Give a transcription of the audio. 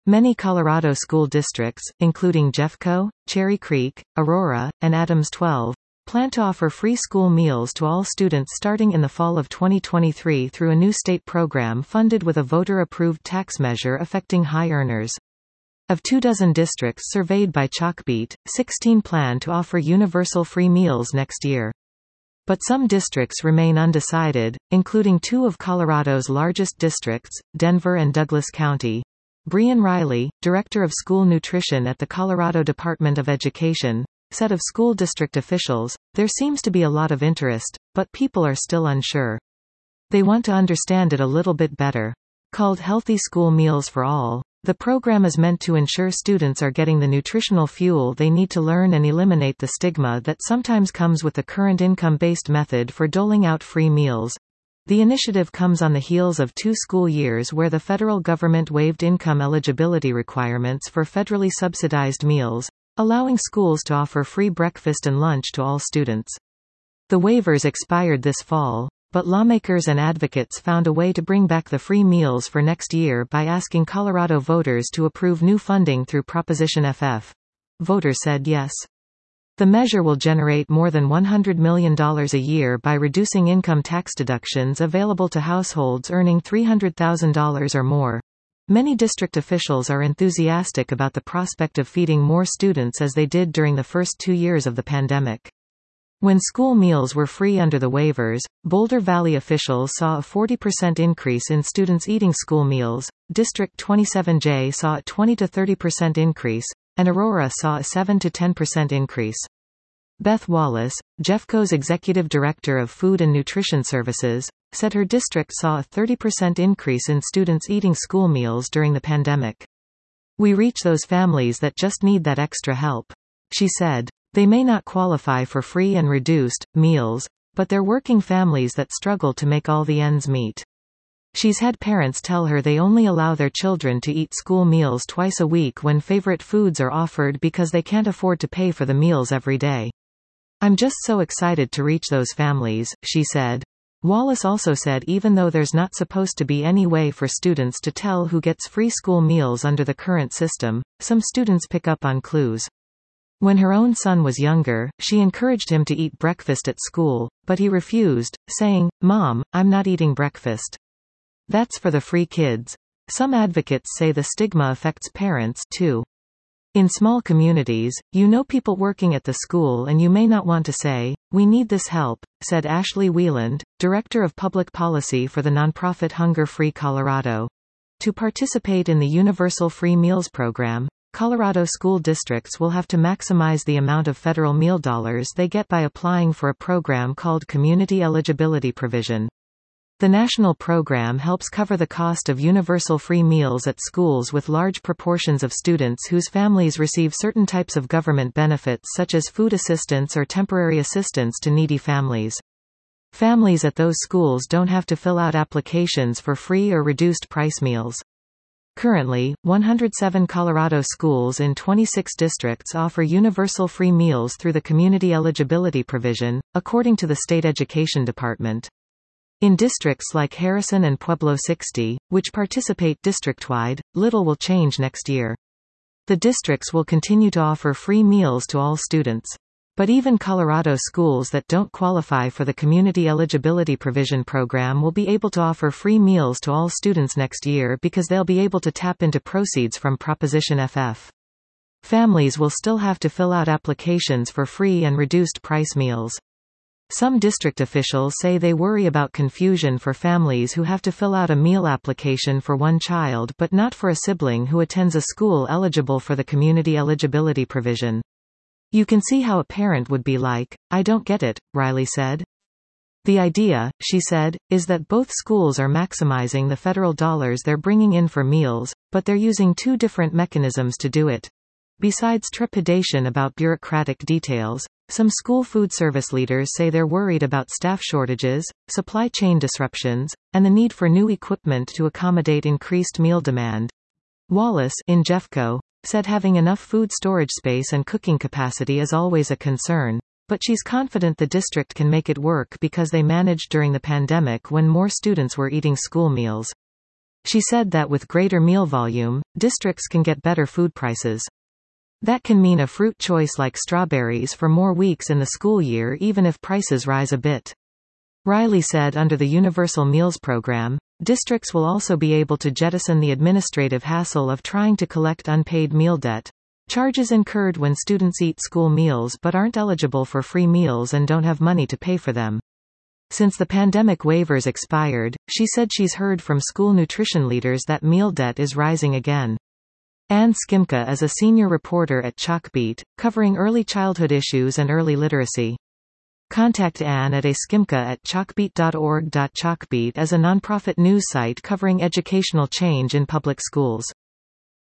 Many Colorado school districts, including Jeffco, Cherry Creek, Aurora, and Adams 12, plan to offer free school meals to all students starting in the fall of 2023 through a new state program funded with a voter-approved tax measure affecting high earners. Of 24 districts surveyed by Chalkbeat, 16 plan to offer universal free meals next year. But some districts remain undecided, including two of Colorado's largest districts, Denver and Douglas County. Brian Riley, director of school nutrition at the Colorado Department of Education, said of school district officials, "There seems to be a lot of interest, but people are still unsure. They want to understand it a little bit better." Called Healthy School Meals for All, the program is meant to ensure students are getting the nutritional fuel they need to learn and eliminate the stigma that sometimes comes with the current income-based method for doling out free meals. The initiative comes on the heels of 2 school years where the federal government waived income eligibility requirements for federally subsidized meals, allowing schools to offer free breakfast and lunch to all students. The waivers expired this fall, but lawmakers and advocates found a way to bring back the free meals for next year by asking Colorado voters to approve new funding through Proposition FF. Voters said yes. The measure will generate more than $100 million a year by reducing income tax deductions available to households earning $300,000 or more. Many district officials are enthusiastic about the prospect of feeding more students as they did during the first 2 years of the pandemic. When school meals were free under the waivers, Boulder Valley officials saw a 40% increase in students eating school meals, District 27J saw a 20 to 30% increase, and Aurora saw a 7 to 10% increase. Beth Wallace, Jeffco's executive director of Food and Nutrition Services, said her district saw a 30% increase in students eating school meals during the pandemic. "We reach those families that just need that extra help," she said. "They may not qualify for free and reduced meals, but they're working families that struggle to make all the ends meet." She's had parents tell her they only allow their children to eat school meals twice a week when favorite foods are offered because they can't afford to pay for the meals every day. "I'm just so excited to reach those families," she said. Wallace also said even though there's not supposed to be any way for students to tell who gets free school meals under the current system, some students pick up on clues. When her own son was younger, she encouraged him to eat breakfast at school, but he refused, saying, "Mom, I'm not eating breakfast. That's for the free kids." Some advocates say the stigma affects parents, too. In small communities, you know people working at the school and you may not want to say, "We need this help," said Ashley Wieland, Director of Public Policy for the nonprofit Hunger Free Colorado. To participate in the Universal Free Meals Program, Colorado school districts will have to maximize the amount of federal meal dollars they get by applying for a program called Community Eligibility Provision. The national program helps cover the cost of universal free meals at schools with large proportions of students whose families receive certain types of government benefits such as food assistance or temporary assistance to needy families. Families at those schools don't have to fill out applications for free or reduced price meals. Currently, 107 Colorado schools in 26 districts offer universal free meals through the Community Eligibility Provision, according to the State Education Department. In districts like Harrison and Pueblo 60, which participate district-wide, little will change next year. The districts will continue to offer free meals to all students. But even Colorado schools that don't qualify for the Community Eligibility Provision program will be able to offer free meals to all students next year because they'll be able to tap into proceeds from Proposition FF. Families will still have to fill out applications for free and reduced price meals. Some district officials say they worry about confusion for families who have to fill out a meal application for one child but not for a sibling who attends a school eligible for the Community Eligibility Provision. "You can see how a parent would be like, 'I don't get it,'" Riley said. "The idea," she said, "is that both schools are maximizing the federal dollars they're bringing in for meals, but they're using 2 different mechanisms to do it." Besides trepidation about bureaucratic details, some school food service leaders say they're worried about staff shortages, supply chain disruptions, and the need for new equipment to accommodate increased meal demand. Wallace, in Jeffco, said having enough food storage space and cooking capacity is always a concern, but she's confident the district can make it work because they managed during the pandemic when more students were eating school meals. She said that with greater meal volume, districts can get better food prices. That can mean a fruit choice like strawberries for more weeks in the school year even if prices rise a bit. Riley said under the Universal Meals Program, districts will also be able to jettison the administrative hassle of trying to collect unpaid meal debt. Charges incurred when students eat school meals but aren't eligible for free meals and don't have money to pay for them. Since the pandemic waivers expired, she said she's heard from school nutrition leaders that meal debt is rising again. Ann Skimka is a senior reporter at Chalkbeat, covering early childhood issues and early literacy. Contact Ann at askimka@chalkbeat.org. Chalkbeat is a nonprofit news site covering educational change in public schools.